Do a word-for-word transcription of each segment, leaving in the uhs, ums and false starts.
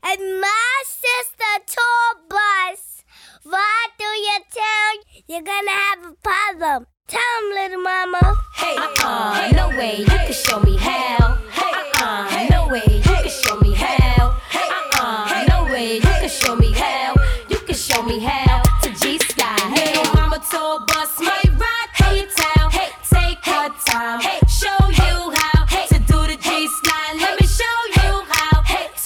And my sister tour bus ride through your town, you're gonna have a problem. Tell him, little mama. Hey, uh-uh, hey, no way, you can show me how. Hey, uh-uh, hey, no way, you can show me how. Hey, uh-uh, no way, you can show me how. You can show me how to G-Sky. Little mama tour bus might ride through your town. Hey, take her time. Hey, show you how to do the G-Slide. Let me show you how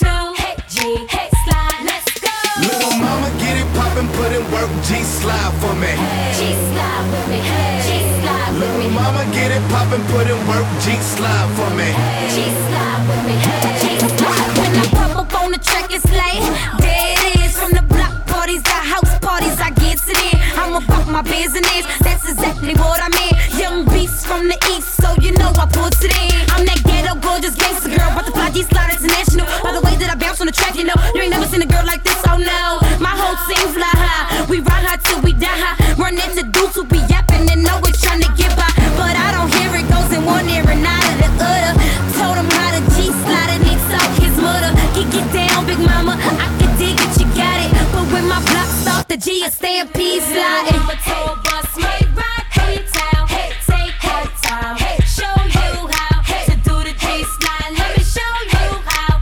to G-Slide. Let's go. Little mama, get it poppin', put in work, G-Slide for me. G-Slide with me. G-Slide with me. Little mama, get it poppin', put in work, G-Slide for me. G-Slide with me. G-Slide. When I pop up on the track, it's like there it is. From the block parties, the house parties, I get it in. I'm about my business, that's exactly what I mean. Young beast from the east, so you know I put it in. I'm that ghetto gorgeous gangster girl, about to fly G-Slide international. By the way that I bounce on the track, you know, you ain't never seen a girl like this, oh no. My whole team fly high, we ride high till we die high. Run into dudes who be yapping and know we're trying to get by. But I don't hear it, goes in one ear and out of the other. Told him how to G-Slide and he talk his mother. Get get down, big mama, I can dig it, you got it. But when my block stop, the G is stampede sliding. My tour bus might ride through your town. Hey, take her time. Hey, show you how to do the G-Slide. Let me show you how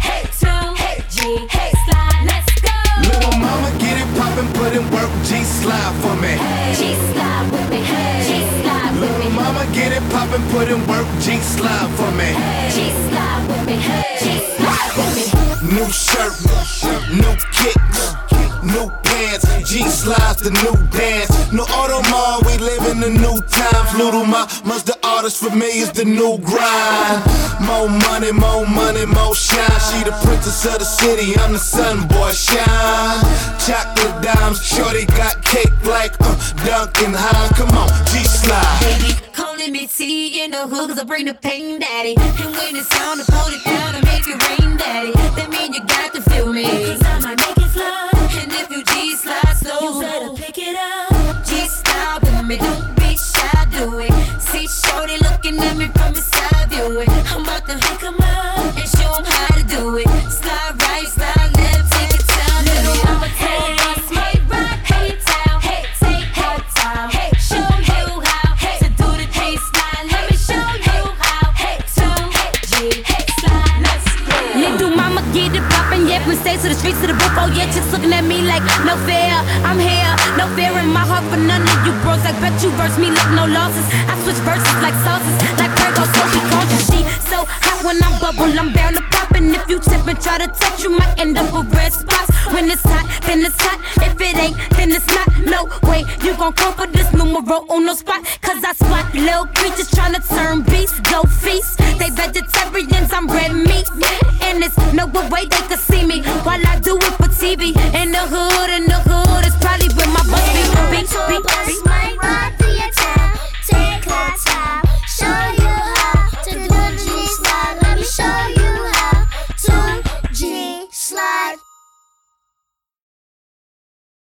to G-Slide. Let's go. Little mama, get it poppin', put in work, G-Slide for me. G-Slide with me. G-Slide with me. Little mama, get it poppin', put in work, G-Slide for me. G-Slide with me. G-Slide with me. New shirt, new kicks, new pants, G-Slide's the new dance. No Audemars, we live in the new times. Little mama's the artist, for me is the new grind. More money, more money, more shine. She the princess of the city, I'm the sun boy, shine. Chocolate dimes, shorty got cake like uh, Duncan Hines. Come on, G-Slide. Baby, calling me T in the hood, cause I bring the pain, daddy. And when it's time to pull it down and make it rain, daddy, that mean you got to feel me, cause I might make it fly. And if you G-Slide slow, you better pick it up. G-Slide with me, don't be shy, do it. See shorty looking at me from inside view it. I'm about to pick 'em up and show 'em how to do it. Slide right, slide left, take your time. Little mama tour bus might ride through your town. Hey, take her time. Hey, show you how to do the G-Slide. Let me show you how to G-Slide. Let's go. Little mama get it poppin', yeah, we stay to the streets, to the booth, oh yeah, just looking at me like no fear, I'm here, no fear in my heart for none of you bros. I bet you verse me like no losses. I switch verses like sauces, like Virgo, so be cautious. She so hot when I'm bubble, I'm bound to pop. And if you tip and try to touch, you might end up with red spots. When it's hot, then it's hot. If it ain't, then it's not. No way, you gon' come for this numero uno spot. Cause I spot little creatures tryna turn beasts, go feast. They vegetarians, I'm red meat. And it's no way they could see me while I do it for T V. In the hood, in the hood.